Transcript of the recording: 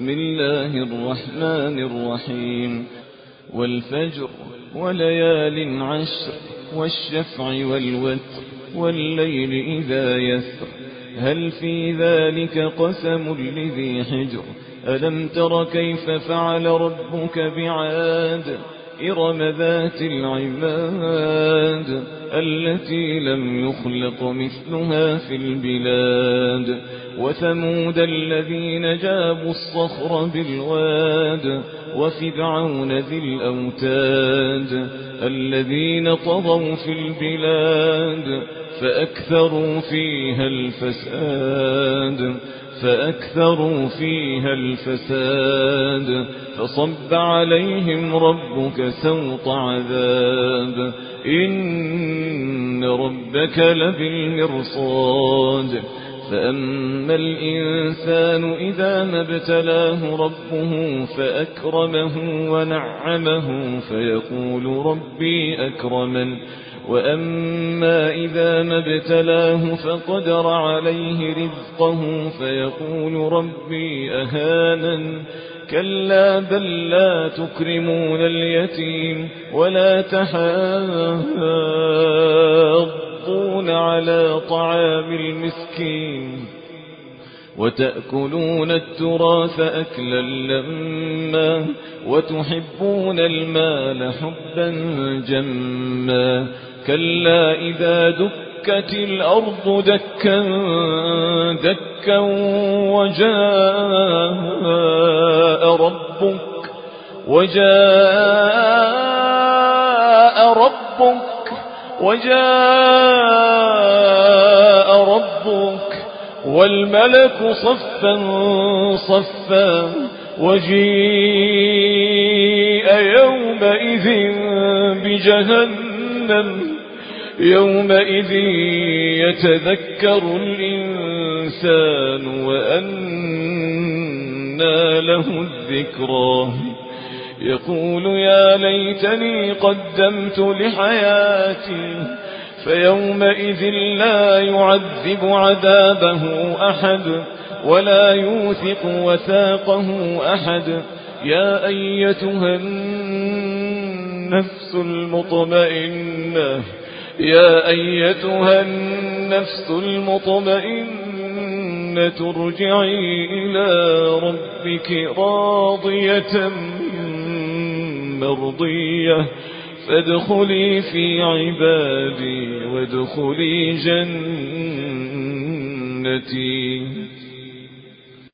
بسم الله الرحمن الرحيم والفجر وليال عشر والشفع والوتر والليل إذا يسر هل في ذلك قسم لذي حجر ألم تر كيف فعل ربك بعاد إرم ذات العماد التي لم يخلق مثلها في البلاد وثمود الذين جابوا الصخر بالواد وفرعون ذي الأوتاد الذين طغوا في البلاد فأكثروا فيها الفساد فصب عليهم ربك سوط عذاب إن ربك لبالمرصاد فأما الإنسان إذا ما ابتلاه ربه فأكرمه ونعمه فيقول ربي أكرمن وأما إذا ما ابتلاه فقدر عليه رزقه فيقول ربي أهانن كلا بل لا تكرمون اليتيم ولا تحاضون على طعام المسكين وتأكلون التراث أكلا لما وتحبون المال حبا جما كلا إذا دكت الأرض دكا دكا وجاء ربك والملك صفا صفا وجيء يومئذ بجهنم يومئذ يتذكر الإنسان وأنى له الذكرى يقول يا ليتني قدمت لحياتي فيومئذ لا يعذب عذابه أحد ولا يوثق وثاقه أحد يا أيتها النفس المطمئنة ارجعي إلى ربك راضية مرضية فادخلي في عبادي وادخلي جنتي